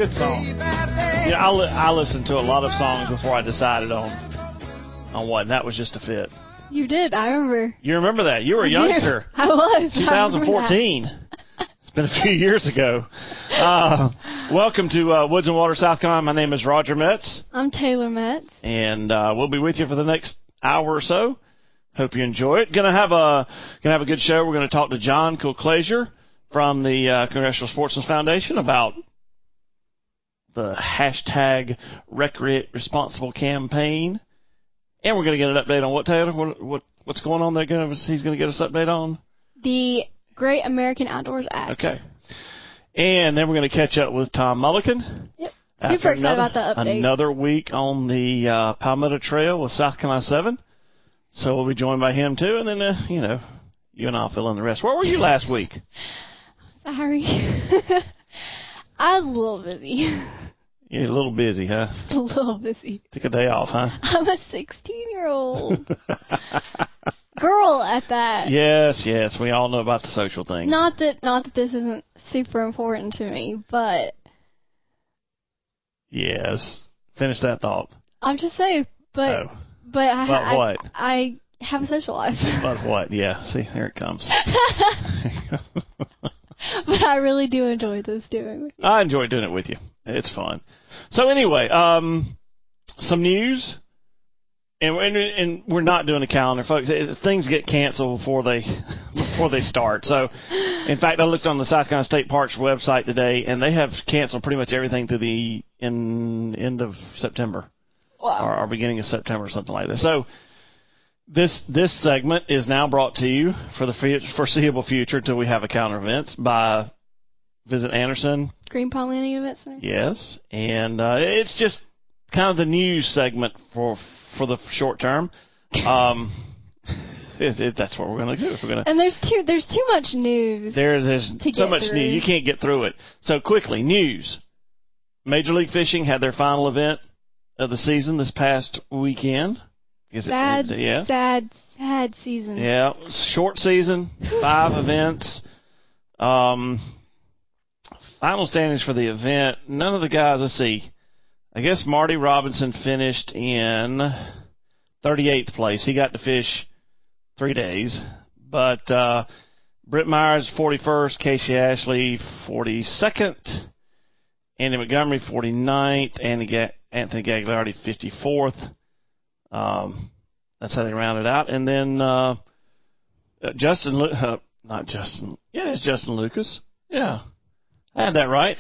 Good song. Yeah, I listened to a lot of songs before I decided on what, and that was Just a Fit. You did, I remember. You remember that? You were a youngster. I was. 2014. It's been a few years ago. Welcome to Woods and Water, South Carolina. My name is Roger Metz. I'm Taylor Metz. And we'll be with you for the next hour or so. Hope you enjoy it. Gonna have a good show. We're going to talk to John Kilclazier from the Congressional Sportsman's Foundation about the hashtag Recreate Responsible campaign. And we're going to get an update on what, Taylor? What's going on there? He's going to get us an update on? The Great American Outdoors Act. Okay. And then we're going to catch up with Tom Mulliken. Yep. Super excited about the update. Another week on the Palmetto Trail with South Carolina 7. So we'll be joined by him, too. And then, you and I'll fill in the rest. Where were you last week? Sorry. I was a little busy. You're a little busy, huh? A little busy. Took a day off, huh? I'm a 16-year-old. Girl at that. Yes. We all know about the social thing. Not that this isn't super important to me, but... Yes. Finish that thought. I'm just saying, but what? I have a social life. But what? Yeah. See, there it comes. But I really do enjoy this doing with you. I enjoy doing it with you. It's fun. So anyway, some news, and we're not doing a calendar, folks. Things get canceled before they start. So, in fact, I looked on the South Carolina State Parks website today, and they have canceled pretty much everything through the end of September, or beginning of September, something like that. So. This segment is now brought to you for the foreseeable future until we have a calendar events by Visit Anderson. Green Pond Landing Event Center. Yes, and it's just kind of the news segment for the short term. That's what we're going to do. And there's too much news. There's so much news you can't get through it. So quickly, news. Major League Fishing had their final event of the season this past weekend. Sad season. Yeah, short season, 5 events. Final standings for the event. None of the guys, let's see. I guess Marty Robinson finished in 38th place. He got to fish 3 days. But Britt Myers, 41st. Casey Ashley, 42nd. Andy Montgomery, 49th. Anthony Gagliardi, 54th. That's how they rounded out. And then it's Justin Lucas. Yeah, I had that right.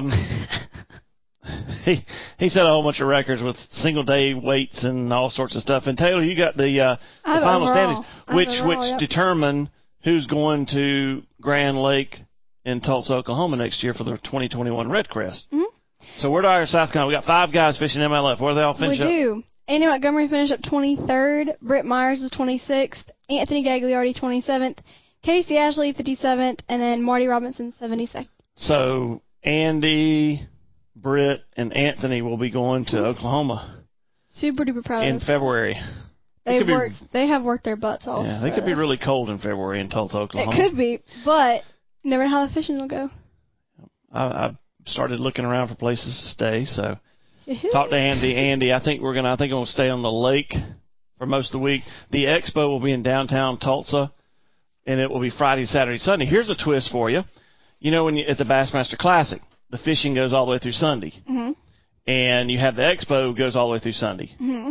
He set a whole bunch of records with single day weights and all sorts of stuff. And Taylor, you got the final standings, which determine who's going to Grand Lake in Tulsa, Oklahoma next year for the 2021 Red Crest. Mm-hmm. So where do our South Carolina? We got 5 guys fishing MLF. Where do they all finish up? We do. Andy Montgomery finished up 23rd. Britt Myers is 26th. Anthony Gagliardi 27th. Casey Ashley 57th. And then Marty Robinson 72nd. So Andy, Britt, and Anthony will be going to Oklahoma. Super duper proud in February. They have worked their butts off. Yeah, they could be really cold in February in Tulsa, Oklahoma. It could be, but never know how the fishing will go. I started looking around for places to stay, so. Talk to Andy. I think we'll stay on the lake for most of the week. The expo will be in downtown Tulsa, and it will be Friday, Saturday, Sunday. Here's a twist for you. You know, at the Bassmaster Classic, the fishing goes all the way through Sunday, and you have the expo goes all the way through Sunday. Mm-hmm.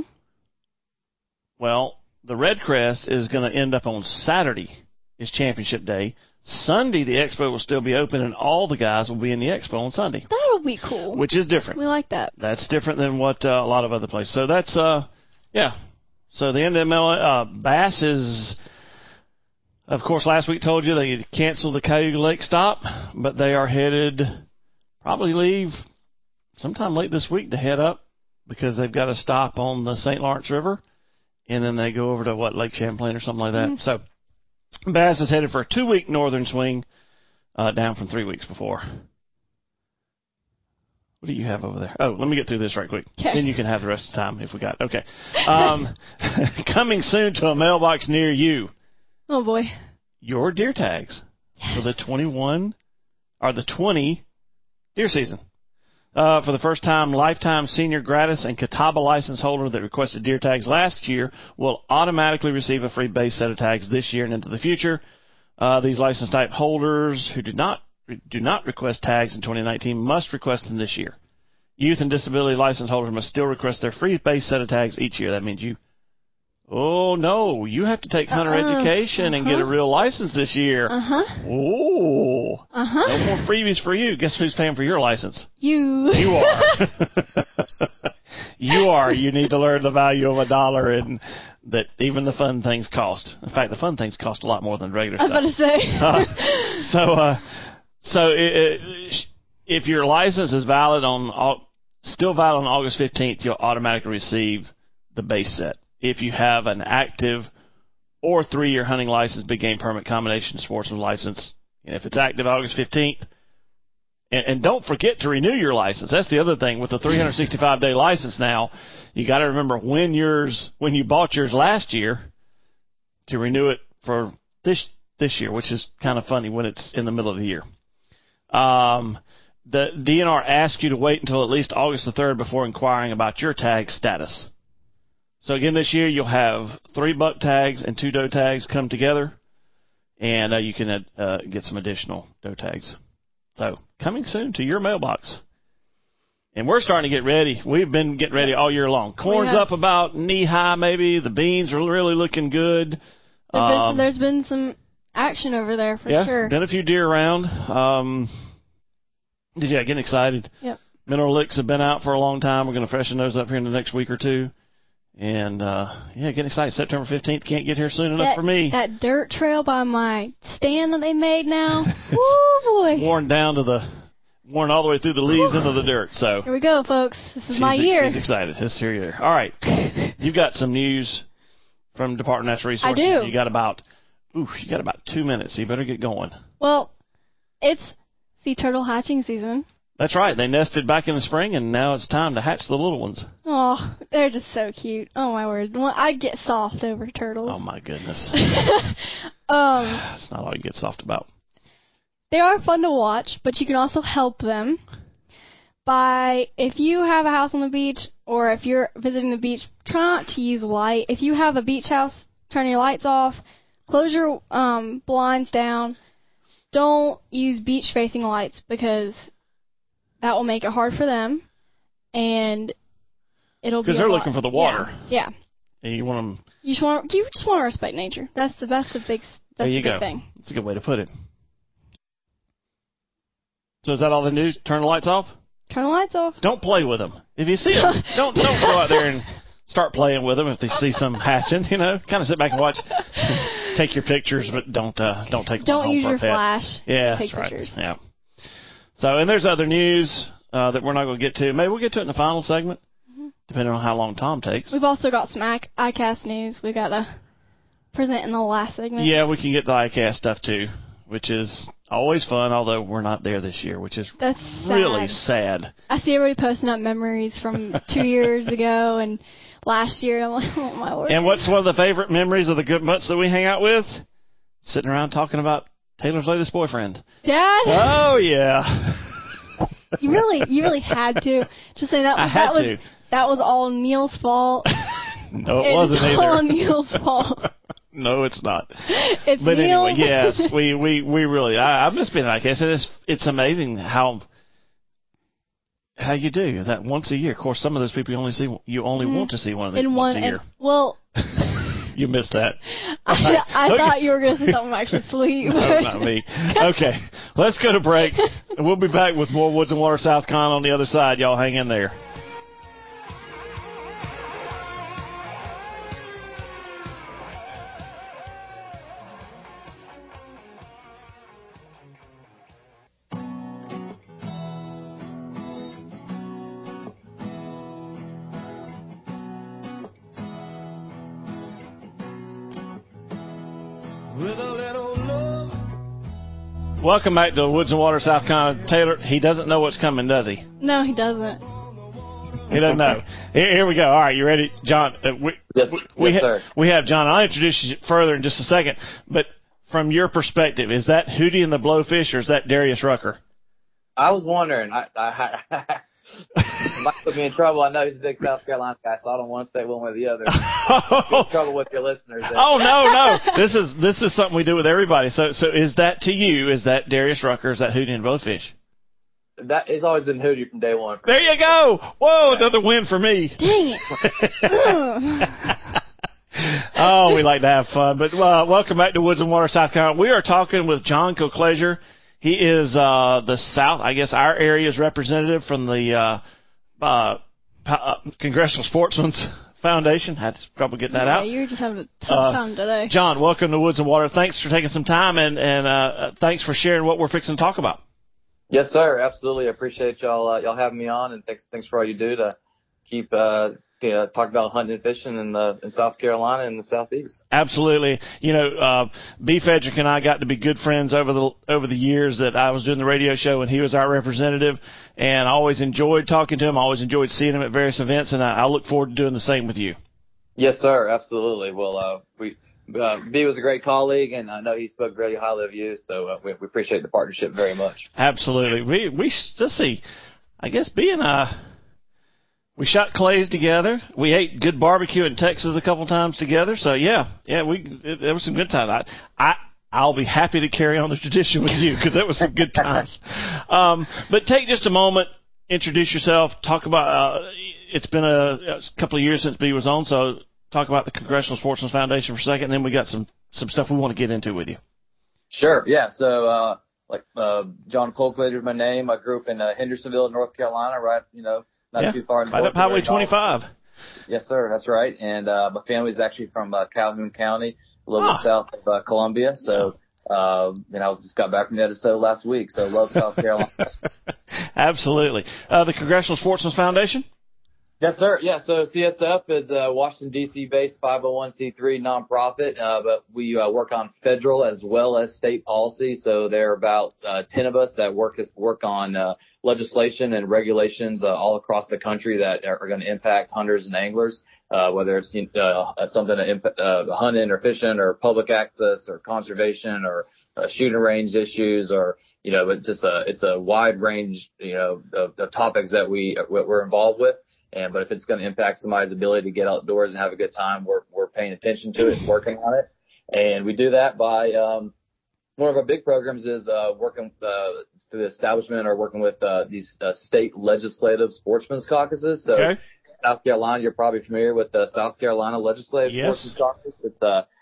Well, the Red Crest is going to end up on Saturday. It's championship day. Sunday, the expo will still be open, and all the guys will be in the expo on Sunday. That'll be cool. Which is different. We like that. That's different than what a lot of other places. So that's, yeah. So the NML, Bass is, of course, last week told you they canceled the Cayuga Lake stop, but they are headed, probably leave sometime late this week to head up because they've got a stop on the St. Lawrence River, and then they go over to, Lake Champlain or something like that. Mm-hmm. So Bass is headed for a 2-week northern swing, down from 3 weeks before. What do you have over there? Oh, let me get through this right quick. Okay. Then you can have the rest of the time if we got it. Okay. Coming soon to a mailbox near you. Oh, boy. Your deer tags for the 20 deer season. For the first time, lifetime senior gratis and Catawba license holder that requested deer tags last year will automatically receive a free base set of tags this year and into the future. These license type holders who do not request tags in 2019 must request them this year. Youth and disability license holders must still request their free base set of tags each year. That means you have to take hunter education and get a real license this year. No more freebies for you. Guess who's paying for your license? You are. You need to learn the value of $1 and that even the fun things cost. In fact, the fun things cost a lot more than regular stuff. I was about to say. If your license is still valid on August 15th, you'll automatically receive the base set. If you have an active or 3-year hunting license, big game permit, combination sportsman license, and if it's active August 15th, and don't forget to renew your license. That's the other thing with the 365-day license now. You got to remember when you bought yours last year to renew it for this year, which is kind of funny when it's in the middle of the year. The DNR asks you to wait until at least August the 3rd before inquiring about your tag status. So again, this year you'll have 3 buck tags and 2 doe tags come together, and you can get some additional doe tags. So coming soon to your mailbox. And we're starting to get ready. We've been getting ready all year long. Corn's up about knee high maybe. The beans are really looking good. There's been some action over there for sure. Been a few deer around. Getting excited. Yep. Mineral licks have been out for a long time. We're going to freshen those up here in the next week or two. And, getting excited. September 15th can't get here soon enough for me. That dirt trail by my stand that they made now. Woo, boy. Worn all the way through the leaves into the dirt. So here we go, folks. This is my year. She's excited. This is her year. All right. You've got some news from Department of Natural Resources. I do. You got about 2 minutes. So you better get going. Well, it's sea turtle hatching season. That's right. They nested back in the spring, and now it's time to hatch the little ones. Oh, they're just so cute. Oh, my word. I get soft over turtles. Oh, my goodness. It's not all you get soft about. They are fun to watch, but you can also help them by, if you have a house on the beach or if you're visiting the beach, try not to use light. If you have a beach house, turn your lights off, close your blinds down. Don't use beach-facing lights because that will make it hard for them, and it'll be because they're looking for the water. Yeah. And you want them. You just want to respect nature. That's the big thing. That's a good way to put it. So is that all the news? Turn the lights off? Turn the lights off. Don't play with them. If you see them, don't go out there and start playing with them if they see some hatching, Kind of sit back and watch. Take your pictures, but don't take them home. Don't use your pet. flash. Yeah, take that's pictures. Right. Yeah. So, and there's other news that we're not going to get to. Maybe we'll get to it in the final segment, depending on how long Tom takes. We've also got some ICAST news we've got to present in the last segment. Yeah, we can get the ICAST stuff, too, which is always fun, although we're not there this year, which is really sad. I see everybody posting up memories from 2 years ago and last year. I'm like, oh, my word. And what's one of the favorite memories of the good months that we hang out with? Sitting around talking about Taylor's latest boyfriend. Dad? Oh, yeah. You really had to. Just say that was all Neil's fault. No, it wasn't either. It's all Neil's fault. No, it's not. It's but Neil. Anyway, yes, we really. I miss being like I said. It's amazing how you do that once a year. Of course, some of those people you only want to see one of them once a year. Well. You missed that. I thought you were going to say something actually sweet. No, not me. Okay, let's go to break. And we'll be back with more Woods and Water South Con on the other side. Y'all hang in there. Welcome back to Woods and Water South Con. Taylor, he doesn't know what's coming, does he? No, he doesn't. He doesn't know. Here we go. All right, you ready, John? Yes, sir. We have John. I'll introduce you further in just a second. But from your perspective, is that Hootie and the Blowfish or is that Darius Rucker? I was wondering. Might put me in trouble. I know he's a big South Carolina guy, so I don't want to say one way or the other. Get in trouble with your listeners. There. Oh no! This is something we do with everybody. So is that to you? Is that Darius Rucker? Is that Hootie and Blowfish? That it's always been Hootie from day one. There you go. Whoa, another win for me. Dang it. Oh, we like to have fun. But welcome back to Woods and Water, South Carolina. We are talking with John Colclasure. He is the South, I guess our area's representative from the Congressional Sportsmen's Foundation. Had to probably get that out. You're just having a tough time today. John, welcome to Woods and Water. Thanks for taking some time, and thanks for sharing what we're fixing to talk about. Yes, sir. Absolutely. I appreciate y'all having me on, and thanks for all you do to keep talk about hunting and fishing in South Carolina and the Southeast. Absolutely. You know, B. Fedrick and I got to be good friends over the years that I was doing the radio show, and he was our representative, and I always enjoyed talking to him. I always enjoyed seeing him at various events, and I look forward to doing the same with you. Yes, sir. Absolutely. Well, B was a great colleague, and I know he spoke very highly of you, so we appreciate the partnership very much. Absolutely. We let's see. I guess B and I, we shot clays together. We ate good barbecue in Texas a couple times together. So there was some good times. I'll be happy to carry on the tradition with you because that was some good times. But take just a moment, introduce yourself, talk about. It's been a couple of years since B was on, so talk about the Congressional Sportsmen's Foundation for a second, and then we got some stuff we want to get into with you. Sure. Yeah. So John Colclasure is my name. I grew up in Hendersonville, North Carolina, right? Not too far north. Right up Highway 25. Yes, sir. That's right. And my family is actually from Calhoun County, a little bit south of Columbia. So, I just got back from Edisto last week. So, love South Carolina. Absolutely. The Congressional Sportsmen's Foundation? Yes, sir. Yeah. So CSF is a Washington, D.C. based 501c3 nonprofit, but we work on federal as well as state policy. So there are about 10 of us that work on legislation and regulations all across the country that are going to impact hunters and anglers, whether it's something to impact hunting or fishing or public access or conservation or shooting range issues or but it's a wide range of topics that we're involved with. But if it's going to impact somebody's ability to get outdoors and have a good time, we're paying attention to it and working on it. And we do that by one of our big programs is working through the establishment or working with these state legislative sportsmen's caucuses. So okay. South Carolina, you're probably familiar with the South Carolina Legislative Sportsmen's Caucus. It's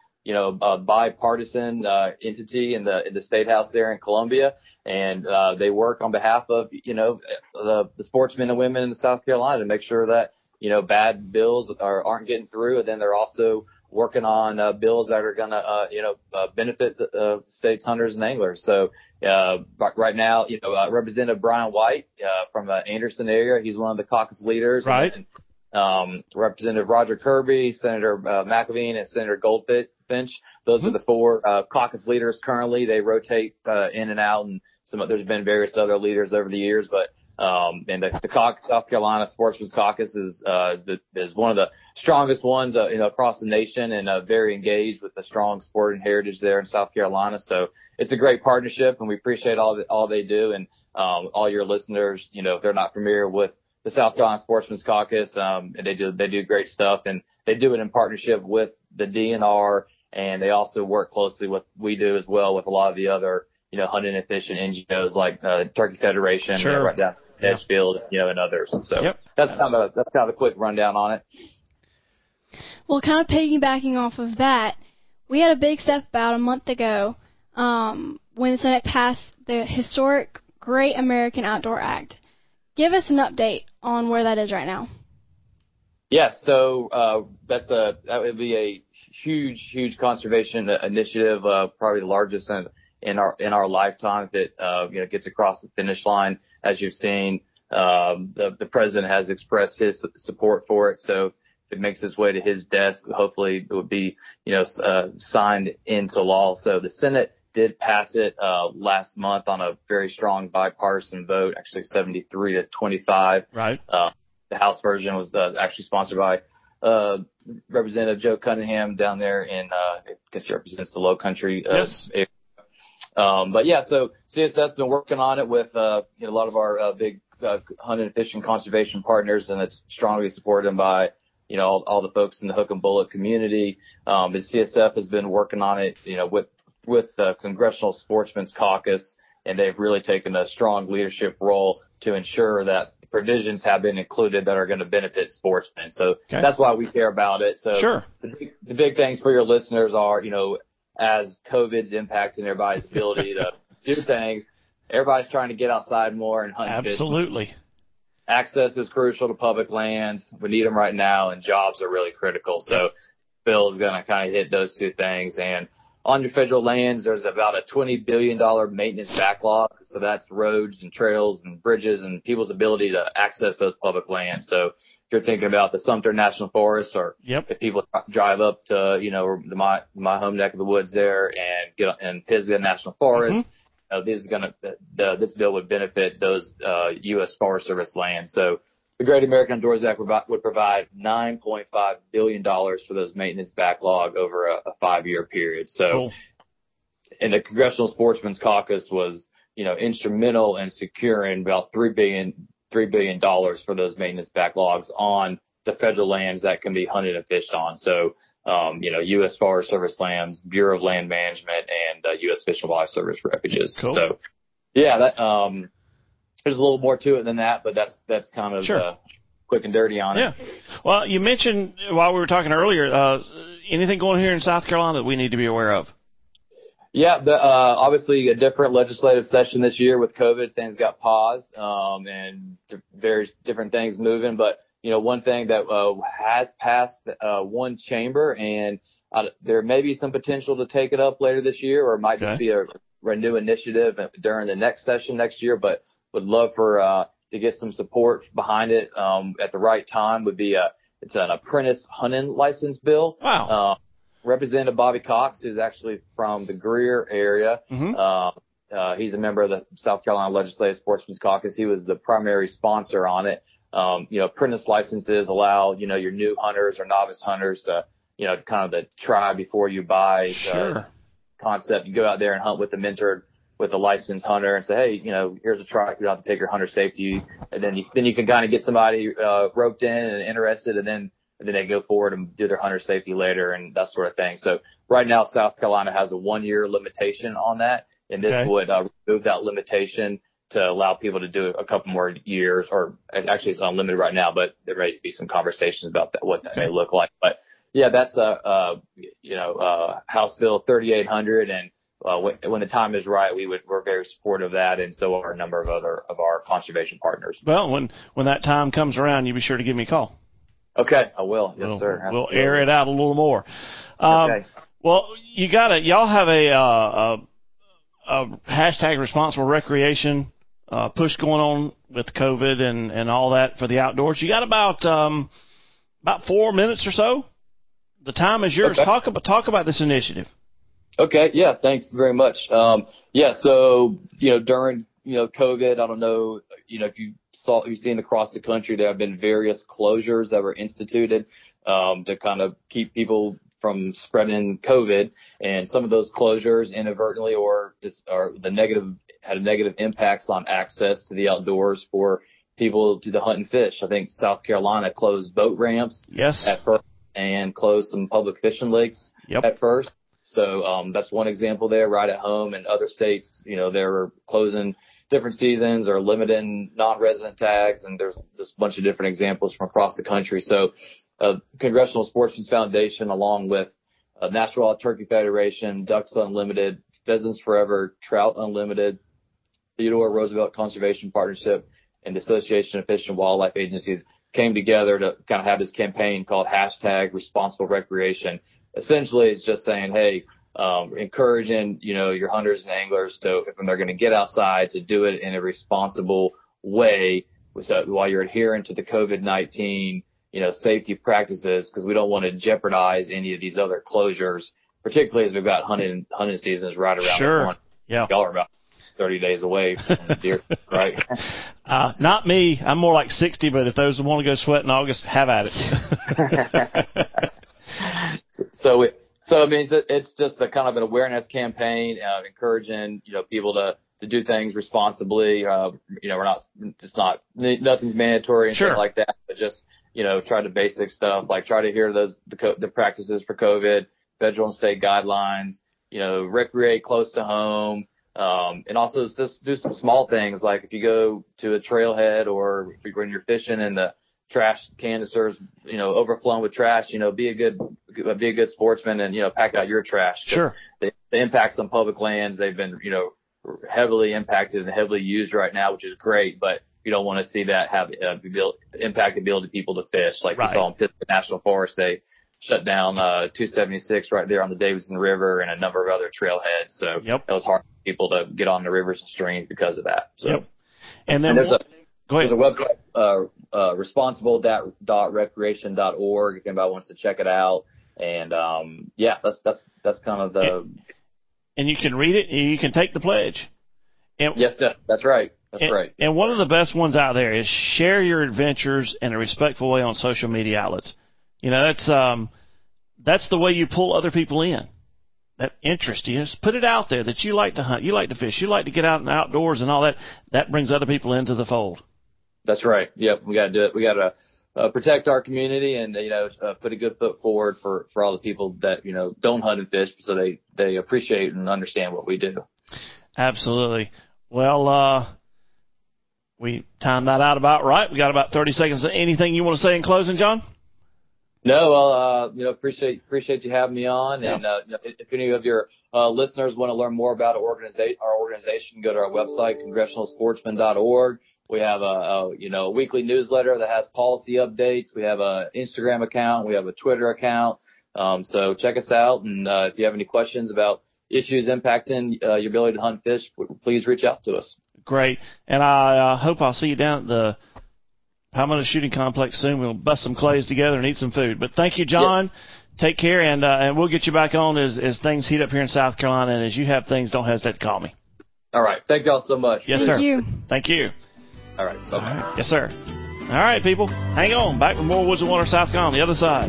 a bipartisan entity in the State House there in Columbia, and they work on behalf of the sportsmen and women in South Carolina to make sure that bad bills aren't getting through, and then they're also working on bills that are going to benefit the state's hunters and anglers. So right now, Representative Brian White from the Anderson area, he's one of the caucus leaders. Right. And Representative Roger Kirby, Senator McEveen, and Senator Goldfinch. Those are the four caucus leaders currently. They rotate in and out, and there's been various other leaders over the years. But and the South Carolina Sportsmen's Caucus is one of the strongest ones across the nation, and very engaged with the strong sporting heritage there in South Carolina. So it's a great partnership, and we appreciate all they do. And all your listeners, if they're not familiar with the South Carolina Sportsmen's Caucus, they do great stuff, and they do it in partnership with the DNR, and they also work closely with we do as well with a lot of the other hunting and fishing NGOs like Turkey Federation, sure. Right down Edgefield, and others. So that's kind of a quick rundown on it. Well, kind of piggybacking off of that, we had a big step about a month ago when the Senate passed the historic Great American Outdoor Act. Give us an update on where that is right now. Yes, so that would be a huge conservation initiative, probably the largest in our lifetime that gets across the finish line. As you've seen, the president has expressed his support for it. So if it makes its way to his desk, hopefully it would be signed into law. So the Senate did pass it last month on a very strong bipartisan vote, actually 73-25. Right. The House version was actually sponsored by Representative Joe Cunningham down there in, I guess he represents the Low Country area. But yeah, so CSF's been working on it with a lot of our big hunting and fishing conservation partners, and it's strongly supported by, all the folks in the Hook and Bullet community. But CSF has been working on it, with the Congressional Sportsmen's Caucus, and they've really taken a strong leadership role to ensure that provisions have been included that are going to benefit sportsmen. So That's why we care about it. So sure. The big things for your listeners are, as COVID's impacting everybody's ability to do things, everybody's trying to get outside more and hunt. Absolutely. Fish. Access is crucial to public lands. We need them right now, and jobs are really critical. So Bill is going to kind of hit those two things. And on your federal lands, there's about a $20 billion maintenance backlog. So that's roads and trails and bridges and people's ability to access those public lands. So if you're thinking about the Sumter National Forest, or if people drive up to, my home neck of the woods there and get in Pisgah National Forest, this bill would benefit those U.S. Forest Service lands. So the Great American Outdoors Act would provide $9.5 billion for those maintenance backlog over a 5-year period. So, And the Congressional Sportsmen's Caucus was, instrumental in securing about $3 billion for those maintenance backlogs on the federal lands that can be hunted and fished on. So, U.S. Forest Service lands, Bureau of Land Management, and U.S. Fish and Wildlife Service refuges. Cool. So, there's a little more to it than that, but that's kind of quick and dirty on it. Yeah. Well, you mentioned while we were talking earlier, anything going here in South Carolina that we need to be aware of? Yeah, obviously a different legislative session this year with COVID. Things got paused, and various different things moving. But, one thing that has passed one chamber, and there may be some potential to take it up later this year, or it might just be a new initiative during the next session next year. But would love to get some support behind it at the right time. It's an apprentice hunting license bill. Wow. Representative Bobby Cox, who's actually from the Greer area. He's a member of the South Carolina Legislative Sportsmen's Caucus. He was the primary sponsor on it. Apprentice licenses allow, your new hunters or novice hunters to, kind of the try before you buy concept. You go out there and hunt with the mentored, with a licensed hunter, and say, hey, here's a try. You don't have to take your hunter safety, and then you can kind of get somebody roped in and interested, and then they go forward and do their hunter safety later and that sort of thing. So right now, South Carolina has a 1-year limitation on that, and this would remove that limitation to allow people to do a couple more years, or actually it's unlimited right now, but there may be some conversations about that, what that may look like. But yeah, that's House Bill 3800, and when the time is right, we're very supportive of that, and so are a number of our conservation partners. Well, when that time comes around, you be sure to give me a call. Okay, I will. Yes, sir. Absolutely. We'll air it out a little more. Okay. Well, y'all have a hashtag responsible recreation push going on with COVID and all that for the outdoors. You got about 4 minutes or so. The time is yours. Okay. Talk about this initiative. Okay. Yeah. Thanks very much. So, during, COVID, I don't know, if you've seen across the country, there have been various closures that were instituted, to kind of keep people from spreading COVID. And some of those closures inadvertently had negative impacts on access to the outdoors for people to hunt and fish. I think South Carolina closed boat ramps at first and closed some public fishing lakes at first. So that's one example there, right at home. And other states, they were closing different seasons or limiting non-resident tags. And there's just a bunch of different examples from across the country. So Congressional Sportsmen's Foundation, along with National Wild Turkey Federation, Ducks Unlimited, Pheasants Forever, Trout Unlimited, Theodore Roosevelt Conservation Partnership, and the Association of Fish and Wildlife Agencies came together to kind of have this campaign called hashtag Responsible Recreation. Essentially, it's just saying, hey, encouraging, your hunters and anglers to, if they're going to get outside, to do it in a responsible way, while you're adhering to the COVID-19, safety practices, because we don't want to jeopardize any of these other closures, particularly as we've got hunting seasons right around the corner. Yeah. Y'all are about 30 days away from the deer, right? Not me. I'm more like 60, but if those want to go sweat in August, have at it. So I mean, it's just a kind of an awareness campaign, encouraging, people to to do things responsibly. Nothing's mandatory and things like that, but just, try the basic stuff, like try to hear the practices for COVID, federal and state guidelines, recreate close to home. And also just do some small things, like if you go to a trailhead or when you're fishing and the trash canisters, overflowing with trash, be a good sportsman and, pack out your trash. Sure. The impacts on public lands, they've been, heavily impacted and heavily used right now, which is great, but you don't want to see that have impact the ability of people to fish. Like we saw in Pittsburgh National Forest, they shut down 276 right there on the Davidson River and a number of other trailheads. So it was hard for people to get on the rivers and streams because of that. So, and then there's a website, responsible.recreation.org, if anybody wants to check it out. And that's kind of the. And you can read it, and you can take the pledge. And, yes, that's right. That's right. And one of the best ones out there is share your adventures in a respectful way on social media outlets. That's the way you pull other people in that interest you. Just put it out there that you like to hunt, you like to fish, you like to get out in the outdoors and all that. That brings other people into the fold. That's right. Yep. We got to do it. We got to protect our community and, put a good foot forward for all the people that, don't hunt and fish, so they appreciate and understand what we do. Absolutely. Well, we timed that out about right. We got about 30 seconds. Anything you want to say in closing, John? No, well, appreciate you having me on. Yeah. And, if any of your listeners want to learn more about our organization, go to our website, congressionalsportsman.org. We have a weekly newsletter that has policy updates. We have a Instagram account. We have a Twitter account. So check us out. And, if you have any questions about issues impacting your ability to hunt and fish, please reach out to us. Great. And I hope I'll see you down at the Palmetto Shooting Complex soon. We'll bust some clays together and eat some food. But thank you, John. Yep. Take care, and we'll get you back on as things heat up here in South Carolina. And as you have things, don't hesitate to call me. All right. Thank y'all so much. Yes, sir. Thank you. Thank you. All right. Bye-bye. All right. Yes, sir. All right, people. Hang on. Back with more Woods and Water South Carolina on the other side.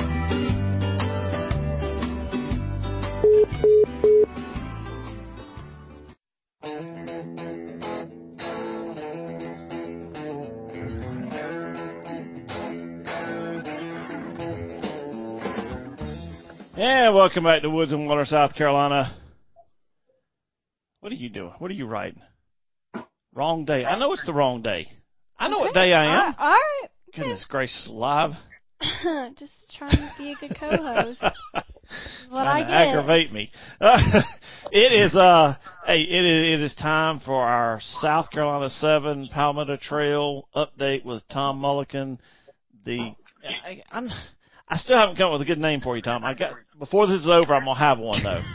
And welcome back to Woods and Water, South Carolina. What are you doing? What are you writing? Wrong day. I know it's the wrong day. I know what day I am. All right. Goodness gracious, live. Just trying to be a good co-host. What I get. Aggravate me. It is time for our South Carolina 7 Palmetto Trail update with Tom Mulliken. I still haven't come up with a good name for you, Tom. Before this is over, I'm gonna have one though.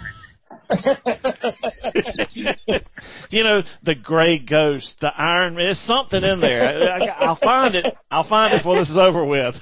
The gray ghost, the iron. There's something in there. I'll find it. I'll find it before this is over with.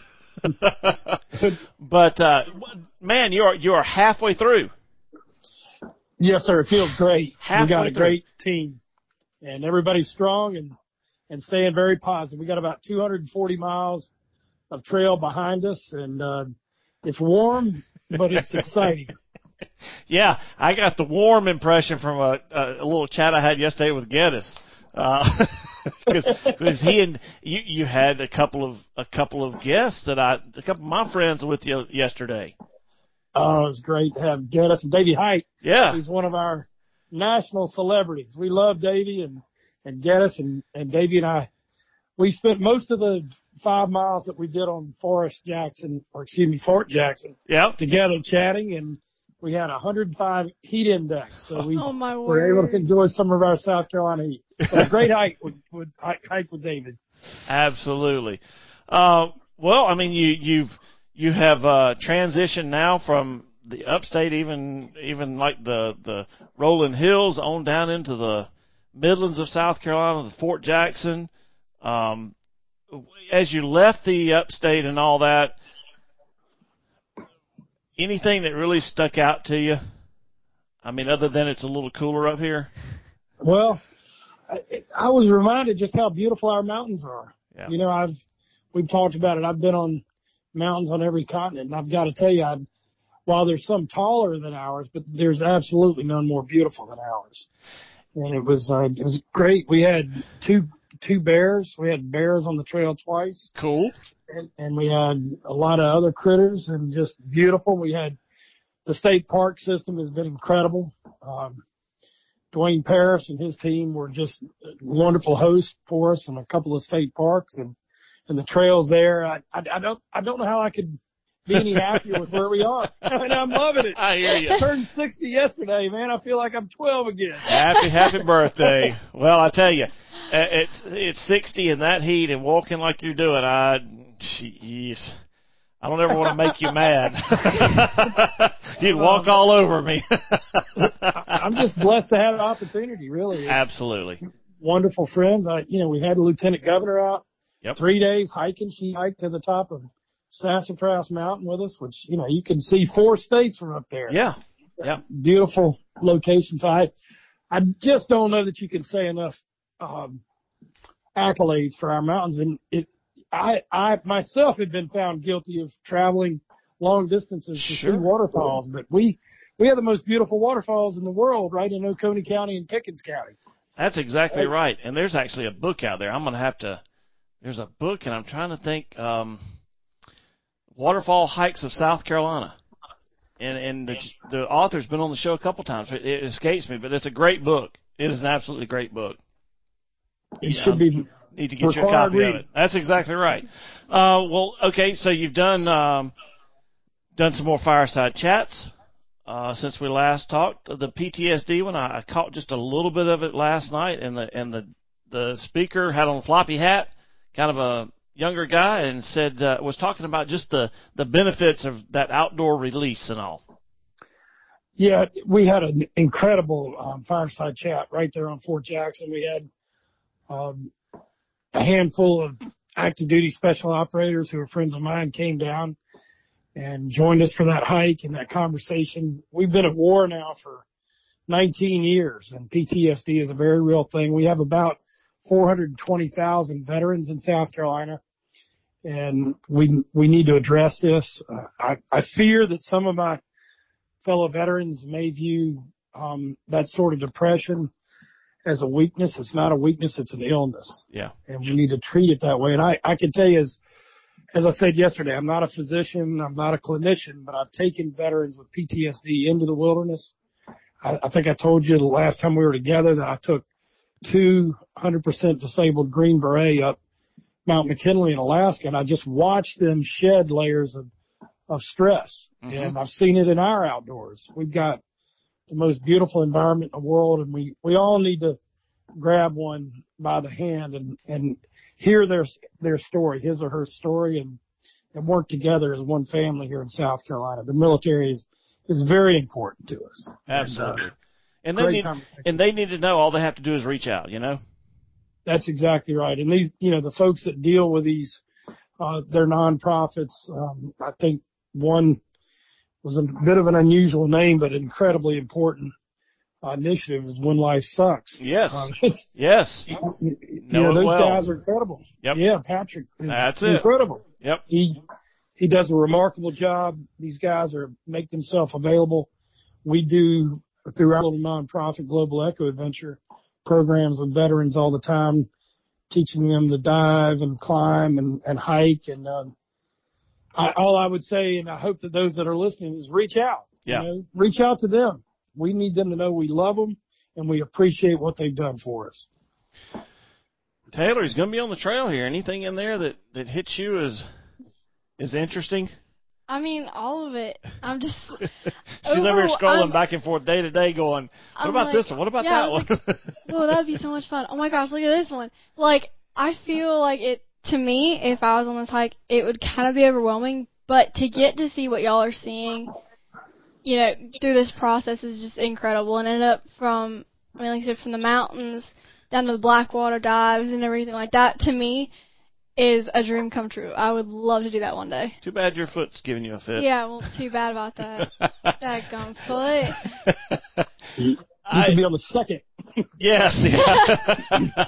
But man, you are halfway through. Yes, sir. It feels great. Halfway we got a through. great team, and everybody's strong and staying very positive. We got about 240 miles of trail behind us, and it's warm, but it's exciting. Yeah, I got the warm impression from a little chat I had yesterday with Geddes, because he and you had a couple of guests a couple of my friends with you yesterday. Oh, it was great to have Geddes and Davey Height. Yeah, he's one of our national celebrities. We love Davey and Geddes and Davey and I. We spent most of the 5 miles that we did on Fort Jackson together chatting, and we had 105 heat index, so we were able to enjoy some of our South Carolina heat. So a great hike with David. Absolutely. Well, I mean, you have transitioned now from the upstate, even like the rolling hills, on down into the Midlands of South Carolina, the Fort Jackson. As you left the upstate and all that, anything that really stuck out to you? I mean, other than it's a little cooler up here? Well, I was reminded just how beautiful our mountains are. Yeah. We've talked about it. I've been on mountains on every continent, and I've got to tell you, while there's some taller than ours, but there's absolutely none more beautiful than ours. and it was great. We had two bears. We had bears on the trail twice. Cool. And we had a lot of other critters, and just beautiful. We had the state park system has been incredible. Dwayne Parrish and his team were just wonderful hosts for us in a couple of state parks, and the trails there. I don't know how I could be any happier with where we are. And I'm loving it. I hear you. I turned 60 yesterday, man. I feel like I'm 12 again. Happy birthday. Well, I tell you, it's 60 in that heat and walking like you're doing. Jeez. I don't ever want to make you mad. You'd walk all over me. I'm just blessed to have an opportunity, really. Absolutely. Wonderful friends. We had a lieutenant governor out. Yep. 3 days hiking. She hiked to the top of Sassafras Mountain with us, which, you can see 4 states from up there. Yeah. Yeah. Beautiful locations. I just don't know that you can say enough accolades for our mountains. And I myself have been found guilty of traveling long distances to see waterfalls, but we have the most beautiful waterfalls in the world right in Oconee County and Pickens County. That's exactly right. And there's actually a book out there. I'm going to have to, there's a book, and I'm trying to think, Waterfall Hikes of South Carolina. And the author's been on the show a couple times. It escapes me, but it's a great book. It is an absolutely great book. It should be. Need to get you a copy of it. That's exactly right. Well, okay, so you've done some more fireside chats since we last talked. The PTSD one, I caught just a little bit of it last night, and the speaker had on a floppy hat, kind of a younger guy, and was talking about just the benefits of that outdoor release and all. Yeah, we had an incredible fireside chat right there on Fort Jackson. We had a handful of active duty special operators who are friends of mine came down and joined us for that hike and that conversation. We've been at war now for 19 years, and PTSD is a very real thing. We have about 420,000 veterans in South Carolina, and we need to address this. I fear that some of my fellow veterans may view that sort of depression as a weakness. It's not a weakness, it's an illness. Yeah. And we need to treat it that way. And I can tell you, as I said yesterday, I'm not a physician, I'm not a clinician, but I've taken veterans with PTSD into the wilderness. I think I told you the last time we were together that I took 200% disabled Green Beret up Mount McKinley in Alaska, and I just watched them shed layers of stress. Mm-hmm. And I've seen it in our outdoors. We've got the most beautiful environment in the world, and we all need to grab one by the hand and hear their story, his or her story, and work together as one family here in South Carolina. The military is very important to us. Absolutely. And they need to know all they have to do is reach out, That's exactly right. And these, the folks that deal with these, they're nonprofits. I think one was a bit of an unusual name, but incredibly important initiative is When Life Sucks. Yes. Yes. Those guys are incredible. Yep. Yeah, Patrick is That's incredible. Yep. He does a remarkable job. These guys make themselves available. We do, through our little nonprofit Global Echo Adventure, programs with veterans all the time, teaching them to dive and climb and hike. And all I would say, and I hope that those that are listening, is reach out. Yeah. Reach out to them. We need them to know we love them and we appreciate what they've done for us. Taylor, he's going to be on the trail here. Anything in there that hits you as interesting? I mean, all of it. I'm just. She's over here scrolling back and forth day to day going, what about this one? What about that one? Oh, that would be so much fun. Oh, my gosh, look at this one. I feel like to me, if I was on this hike, it would kind of be overwhelming. But to get to see what y'all are seeing, through this process is just incredible. And end up from the mountains down to the Blackwater dives and everything like that, to me, is a dream come true. I would love to do that one day. Too bad your foot's giving you a fit. Yeah, well, too bad about that. Daggone foot. You can be on the second. Yes. Yeah.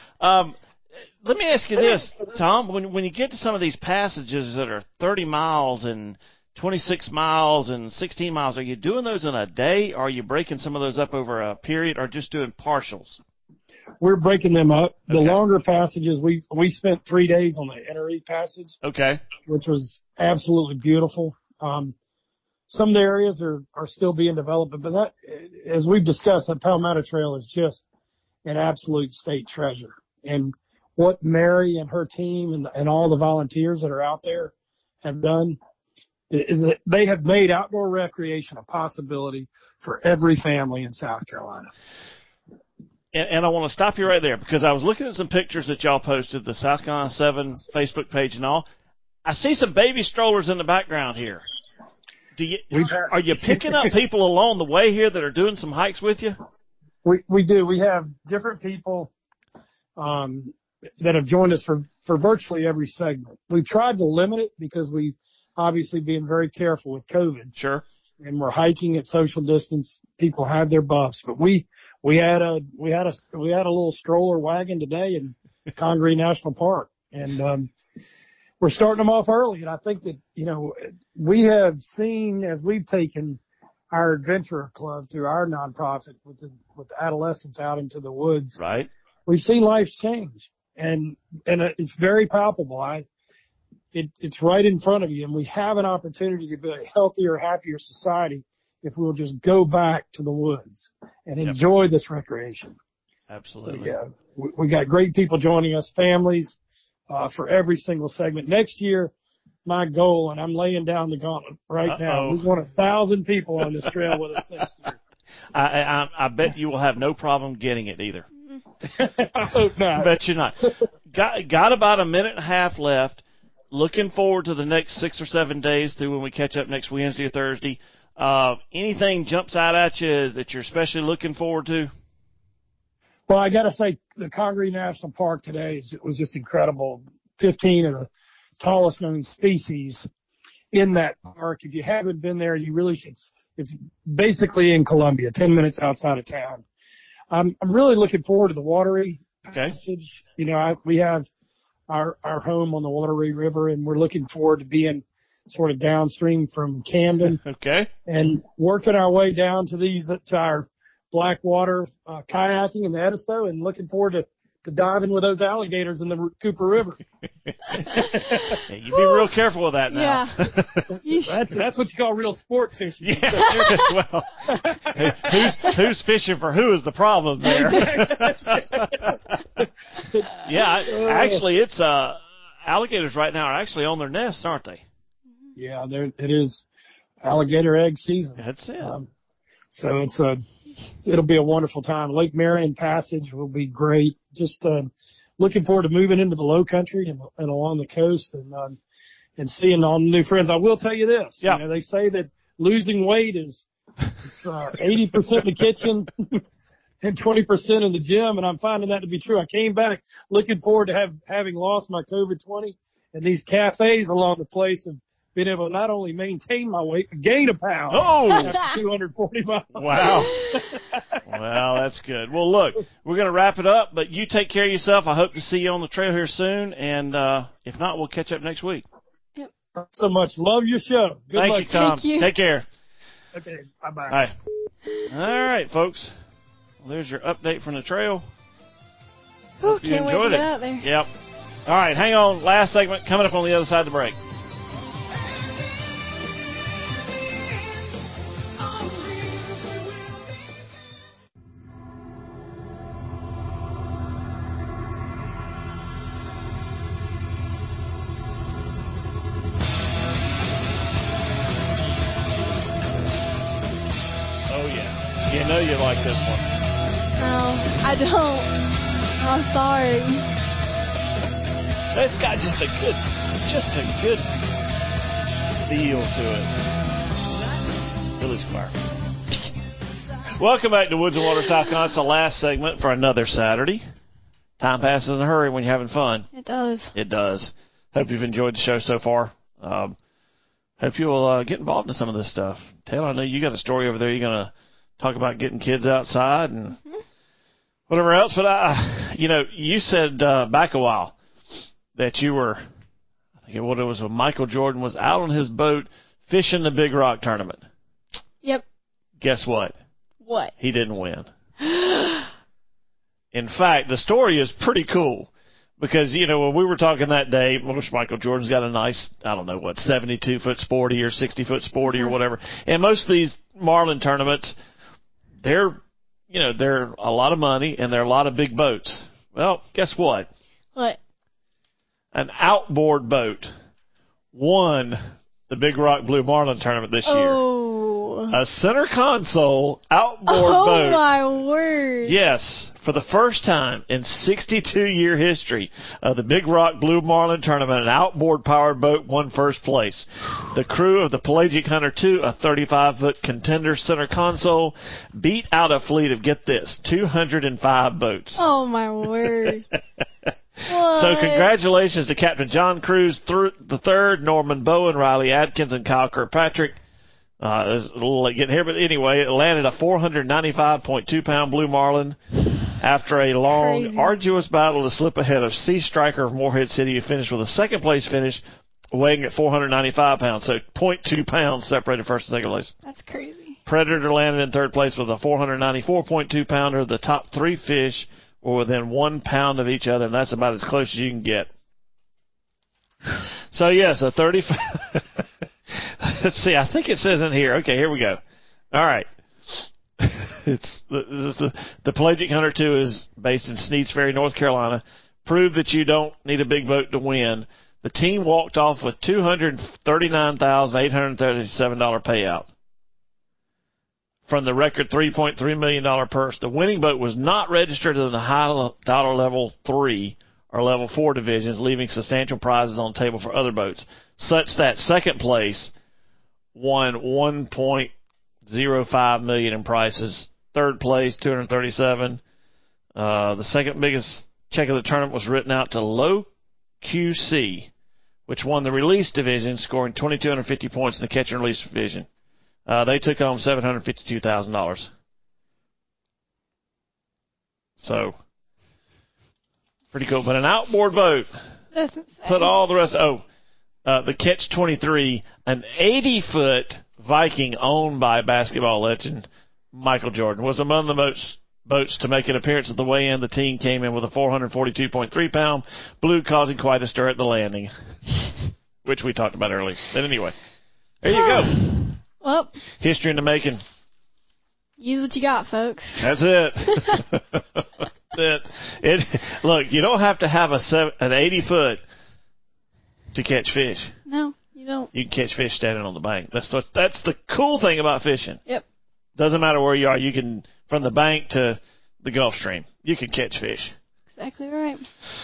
Let me ask you this, Tom. When you get to some of these passages that are 30 miles and 26 miles and 16 miles. Are you doing those in a day? Or are you breaking some of those up over a period, or just doing partials? We're breaking them up. The Okay. longer passages, we spent 3 days on the Enery passage, Okay. which was absolutely beautiful. Some of the areas are still being developed, but that, as we've discussed, that Palmetto Trail is just an absolute state treasure. And what Mary and her team and all the volunteers that are out there have done is that they have made outdoor recreation a possibility for every family in South Carolina. And I want to stop you right there, because I was looking at some pictures that y'all posted, the South Carolina 7 Facebook page and all. I see some baby strollers in the background here. Are you picking up people along the way here that are doing some hikes with you? We do. We have different people that have joined us for virtually every segment. We've tried to limit it because we obviously being very careful with COVID. Sure. And we're hiking at social distance. People have their buffs, but we had a little stroller wagon today in Congaree National Park, and we're starting them off early. And I think that, we have seen, as we've taken our adventurer club through our nonprofit with the adolescents out into the woods, right? We've seen lives change, and it's very palpable. It's right in front of you, and we have an opportunity to be a healthier, happier society if we'll just go back to the woods and enjoy this recreation. Absolutely. So, we got great people joining us, families, for every single segment. Next year, my goal, and I'm laying down the gauntlet right now, we want 1,000 people on this trail with us next year. I bet you will have no problem getting it either. I hope not. I bet you not. Got about a minute and a half left. Looking forward to the next 6 or 7 days through when we catch up next Wednesday or Thursday. Anything jumps out at you that you're especially looking forward to? Well, I got to say, the Congaree National Park today was just incredible. 15 of the tallest known species in that park. If you haven't been there, you really should. It's basically in Columbia, 10 minutes outside of town. I'm really looking forward to the Wateree passage. We have our home on the Wateree River, and we're looking forward to being sort of downstream from Camden. Okay. And working our way down to our Blackwater kayaking in the Edisto, and looking forward to diving with those alligators in the Cooper River. Hey, you be real careful with that now. Yeah. That's what you call real sport fishing. Yeah. Well, who's fishing for who is the problem there. Yeah, actually, it's alligators right now are actually on their nests, aren't they? Yeah, it is alligator egg season. That's it. So it'll be a wonderful time. Lake Marion Passage will be great. Just looking forward to moving into the Low Country and along the coast and seeing all the new friends. I will tell you this. Yeah. They say that losing weight is 80% in the kitchen and 20% in the gym, and I'm finding that to be true. I came back looking forward to having lost my COVID-20, and these cafes along the place have been able to not only maintain my weight, but gain a pound after 240 miles. Wow. Well, that's good. Well, look, we're going to wrap it up, but you take care of yourself. I hope to see you on the trail here soon, and if not, we'll catch up next week. Thanks so much. Love your show. Good luck. Thank you, Tom. Thank you. Take care. Okay, bye-bye. Bye. All right, folks. Well, there's your update from the trail. Ooh, You can't wait to enjoyed get it. out there. Yep. All right, hang on. Last segment coming up on the other side of the break. Oh, yeah. You know you like this one. No, I don't. I'm sorry. That's got just a good feel to it. Billy Squire. Welcome back to Woods and Water, South Carolina. It's the last segment for another Saturday. Time passes in a hurry when you're having fun. It does. It does. Hope you've enjoyed the show so far. Hope you'll get involved in some of this stuff. Taylor, I know you got a story over there. You're going to talk about getting kids outside and whatever else. But, you said back a while that you were, I think what it was when Michael Jordan was out on his boat fishing the Big Rock tournament. Yep. Guess what? What? He didn't win. In fact, the story is pretty cool because, when we were talking that day, Michael Jordan's got a nice, 72-foot sporty or 60-foot sporty or whatever. And most of these Marlin tournaments, they're a lot of money and they're a lot of big boats. Well, guess what? What? An outboard boat won the Big Rock Blue Marlin tournament this year. Oh. A center console outboard Oh, boat. my word. Yes, for the first time in 62-year history of the Big Rock Blue Marlin tournament, an outboard-powered boat won first place. The crew of the Pelagic Hunter 2, a 35-foot contender center console, beat out a fleet of, get this, 205 boats. Oh, my word. So congratulations to Captain John Cruz the third, Norman Bowen, Riley Adkins, and Kyle Kirkpatrick. It's a little late getting here, but anyway, it landed a 495.2-pound Blue Marlin after a long, arduous battle to slip ahead of Sea Striker of Morehead City, who finished with a second-place finish, weighing at 495 pounds. So 0.2 pounds separated first and second place. That's crazy. Predator landed in third place with a 494.2-pounder. The top three fish were within 1 pound of each other, and that's about as close as you can get. So, yes, a 35... Let's see, I think it says in here. Okay, here we go. All right. The Pelagic Hunter 2 is based in Sneads Ferry, North Carolina. Prove that you don't need a big boat to win. The team walked off with $239,837 payout from the record $3.3 million purse. The winning boat was not registered in the high dollar level 3 or level 4 divisions, leaving substantial prizes on the table for other boats, such that second place won $1.05 million in prizes. Third place, $237. The second biggest check of the tournament was written out to Low QC, which won the release division, scoring 2,250 points in the catch and release division. They took home $752,000. So, pretty cool. But an outboard boat. That's insane. Put all the rest. The Catch 23, an 80-foot Viking owned by basketball legend Michael Jordan, was among the most boats to make an appearance at the weigh-in. The team came in with a 442.3-pound Blue, causing quite a stir at the landing, which we talked about earlier. But anyway, there you go. Well, history in the making. Use what you got, folks. That's it. Look, you don't have to have an 80-foot to catch fish. No, you don't. You can catch fish standing on the bank. That's the cool thing about fishing. Yep. Doesn't matter where you are. You can, from the bank to the Gulf Stream, you can catch fish. Exactly right.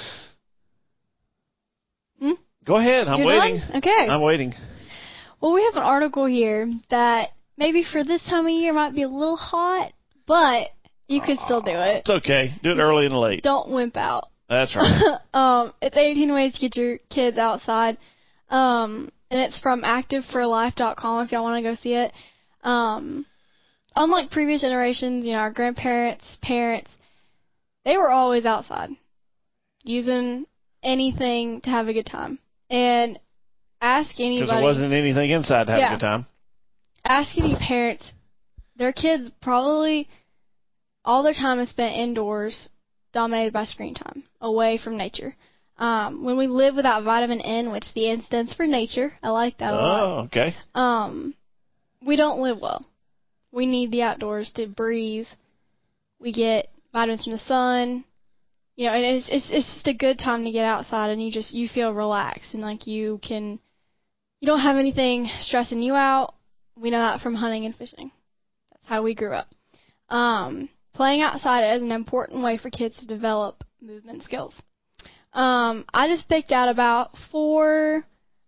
Go ahead. I'm waiting. Done? Okay. I'm waiting. Well, we have an article here that maybe for this time of year might be a little hot, but you could still do it. It's okay. Do it early and late. Don't wimp out. That's right. It's 18 ways to get your kids outside. And it's from activeforlife.com if y'all want to go see it. Unlike previous generations, our grandparents, parents, they were always outside using anything to have a good time. And ask anybody. Because there wasn't anything inside to have a good time. Ask any parents. Their kids probably, all their time is spent indoors, dominated by screen time, away from nature. When we live without vitamin N, which the N stands for nature, I like that a lot. Oh, okay. We don't live well. We need the outdoors to breathe. We get vitamins from the sun. And it's just a good time to get outside, and you feel relaxed, and like you don't have anything stressing you out. We know that from hunting and fishing. That's how we grew up. Playing outside is an important way for kids to develop movement skills. I just picked out about 4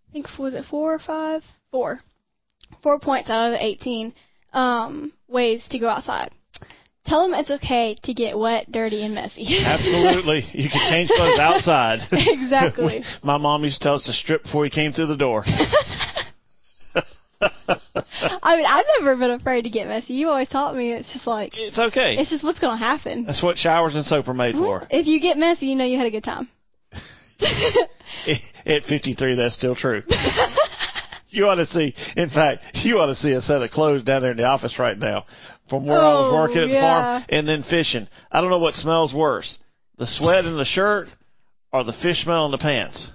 points out of the 18 ways to go outside. Tell them it's okay to get wet, dirty, and messy. Absolutely. You can change clothes outside. Exactly. My mom used to tell us to strip before you came through the door. I mean, I've never been afraid to get messy. You always taught me it's just like... It's okay. It's just what's going to happen. That's what showers and soap are made for. If you get messy, you know you had a good time. At 53, that's still true. You ought to see. In fact, you ought to see a set of clothes down there in the office right now, from where I was working at the farm and then fishing. I don't know what smells worse: the sweat in the shirt or the fish smell in the pants.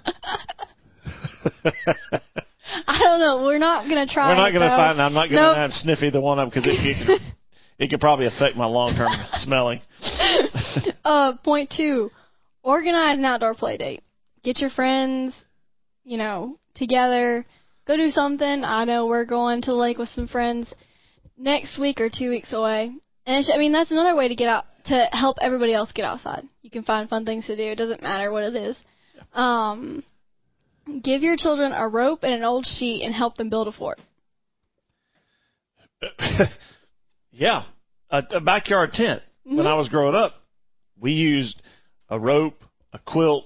I don't know. We're not gonna try. We're not gonna find. I'm not gonna Nope. sniffy the one up because it could probably affect my long-term smelling. Point 2: organize an outdoor play date. Get your friends, together. Go do something. I know we're going to the lake with some friends next week or 2 weeks away. And that's another way to get out, to help everybody else get outside. You can find fun things to do. It doesn't matter what it is. Give your children a rope and an old sheet and help them build a fort. Yeah. A backyard tent. Mm-hmm. When I was growing up, we used a rope, a quilt,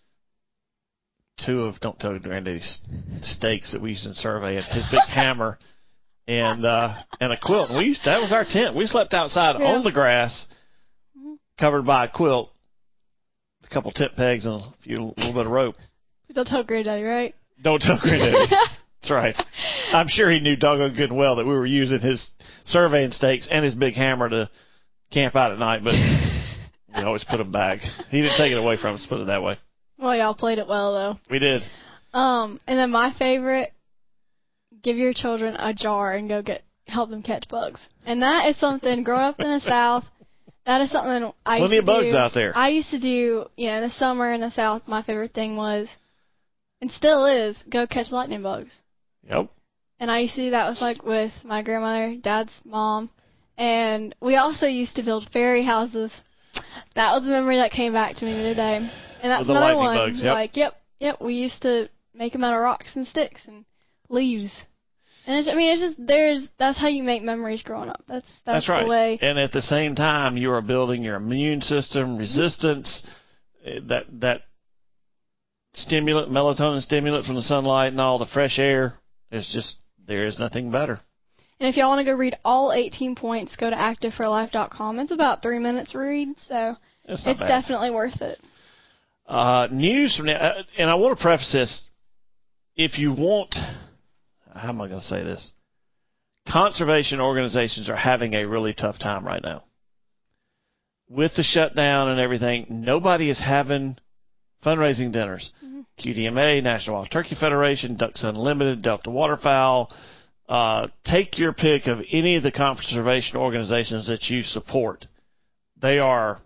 don't tell Granddaddy's stakes that we used in survey, and his big hammer, and a quilt. And that was our tent. We slept outside on the grass, covered by a quilt, a couple tent pegs, and a little bit of rope. Don't tell Granddaddy, right? Don't tell Granddaddy. That's right. I'm sure he knew doggone good and well that we were using his surveying stakes and his big hammer to camp out at night, but we always put them back. He didn't take it away from us, put it that way. Well, y'all played it well, though. We did. And then my favorite, give your children a jar and help them catch bugs. And that is something, growing up in the South, that is something I used to do. Plenty of bugs out there. I used to do, in the summer in the South, my favorite thing was, and still is, go catch lightning bugs. Yep. And I used to do that with my grandmother, Dad's mom. And we also used to build fairy houses. That was a memory that came back to me today. And that's another one. Bugs, yep. We used to make them out of rocks and sticks and leaves. And that's how you make memories growing up. That's right. The way. And at the same time, you are building your immune system, resistance, that stimulant, melatonin stimulant from the sunlight and all the fresh air. There is nothing better. And if y'all want to go read all 18 points, go to activeforlife.com. It's about 3 minutes read, so it's definitely worth it. News from and I want to preface this. If you want, how am I going to say this? Conservation organizations are having a really tough time right now. With the shutdown and everything, nobody is having fundraising dinners. Mm-hmm. QDMA, National Wild Turkey Federation, Ducks Unlimited, Delta Waterfowl. Take your pick of any of the conservation organizations that you support. They're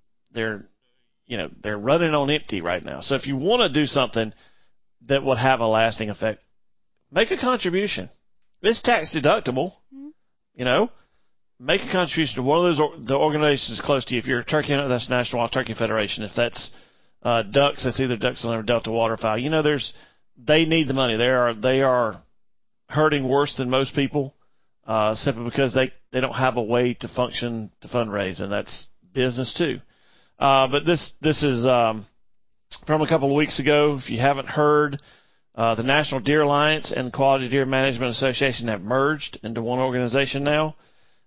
running on empty right now. So if you want to do something that would have a lasting effect, make a contribution. It's tax deductible. Mm-hmm. Make a contribution to one of the organizations close to you. If you're a turkey hunter, that's National Wild Turkey Federation. If that's ducks, that's either Ducks Unlimited or Delta Waterfowl. They need the money. They are hurting worse than most people, simply because they don't have a way to function to fundraise, and that's business too. But this is from a couple of weeks ago. If you haven't heard, the National Deer Alliance and Quality Deer Management Association have merged into one organization now.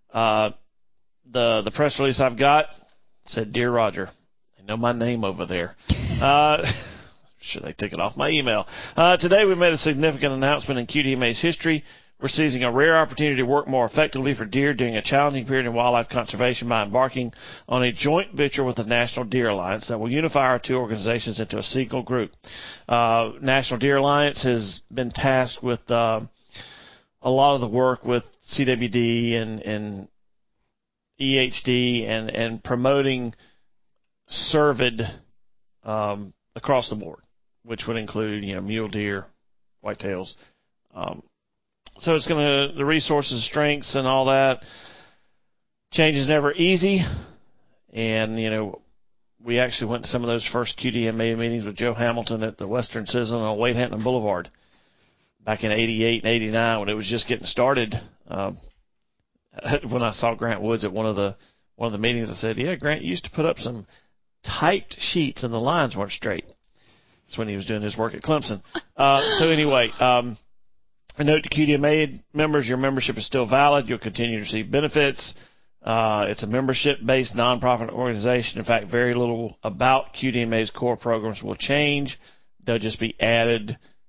The press release I've got said Dear Roger. They know my name over there. Should they take it off my email? Today we made a significant announcement in QDMA's history. We're seizing a rare opportunity to work more effectively for deer during a challenging period in wildlife conservation by embarking on a joint venture with the National Deer Alliance that will unify our two organizations into a single group. National Deer Alliance has been tasked with a lot of the work with CWD and EHD and promoting cervid across the board, which would include mule deer, whitetails. So it's the resources, strengths, and all that. Change is never easy, and we actually went to some of those first QDMA meetings with Joe Hamilton at the Western Sizzling on Wade Hampton Boulevard back in '88 and '89 when it was just getting started. When I saw Grant Woods at one of the meetings, I said, "Yeah, Grant used to put up some typed sheets and the lines weren't straight." That's when he was doing his work at Clemson. So anyway. A note to QDMA members, your membership is still valid. You'll continue to receive benefits. It's a membership-based nonprofit organization. In fact, very little about QDMA's core programs will change. They'll just be added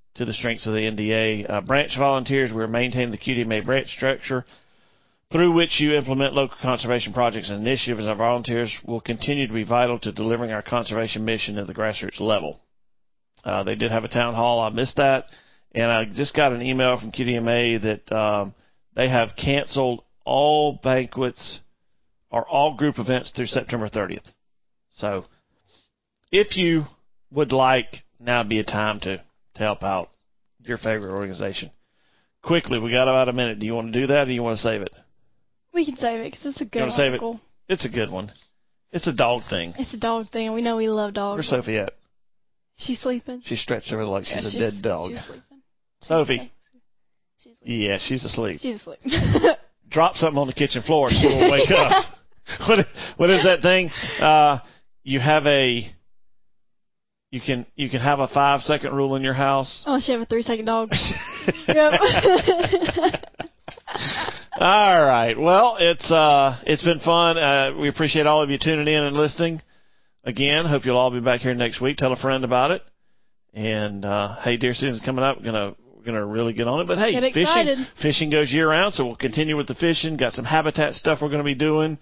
to the strengths of the NDA. Branch volunteers, we're maintaining the QDMA branch structure through which you implement local conservation projects and initiatives. Our volunteers will continue to be vital to delivering our conservation mission at the grassroots level. They did have a town hall. I missed that. And I just got an email from QDMA that they have canceled all banquets or all group events through September 30th. So if you would like, now would be a time to help out your favorite organization. Quickly, we got about a minute. Do you want to do that or do you want to save it? We can save it because it's a good You want to save it? article. It's a good one. It's a dog thing. It's a dog thing, and we know we love dogs. Where's Sophie at? She's sleeping. She stretched over like she's a dead dog. She's sleeping. Sophie. She's sleeping. Yeah, she's asleep. She's asleep. Drop something on the kitchen floor, she will wake up. What is that thing? You have you can have a 5-second rule in your house. Oh, she have a 3-second dog. Yep. All right. Well, it's been fun. We appreciate all of you tuning in and listening. Again, hope you'll all be back here next week. Tell a friend about it. And hey, deer season's coming up. We're gonna really get on it. But hey, fishing goes year round, so we'll continue with the fishing. Got some habitat stuff we're gonna be doing.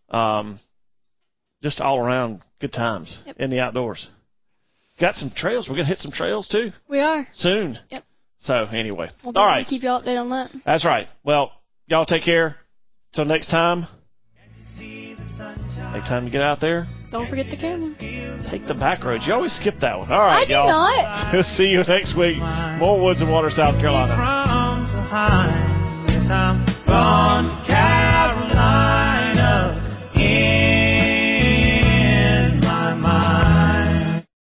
Just all around good times in the outdoors. Got some trails. We're gonna hit some trails too. We are soon. Yep. So anyway, we'll all right. Keep you updated on that. That's right. Well, y'all take care. Till next time. Next time you get out there, don't forget the camera. Take the back roads. You always skip that one. All right, y'all. I do not. See you next week. More Woods and Water, South Carolina.